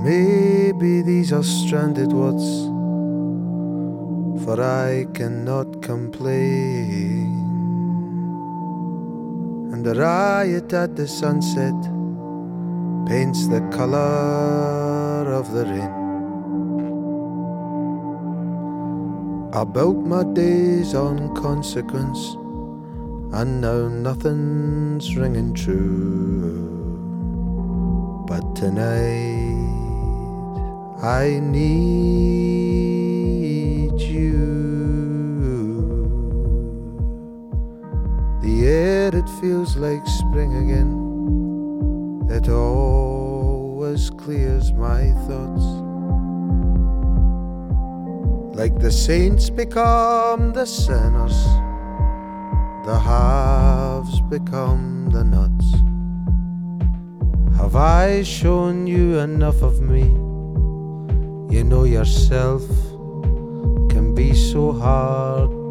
Maybe these are stranded words, for I cannot complain. And the riot at the sunset paints the color of the rain. I built my days on consequence, and now nothing's ringing true. But tonight I need you. The air, it feels like spring again. It always clears my thoughts. Like the saints become the sinners, the haves become the nuts. Have I shown you enough of me? You know yourself can be so hard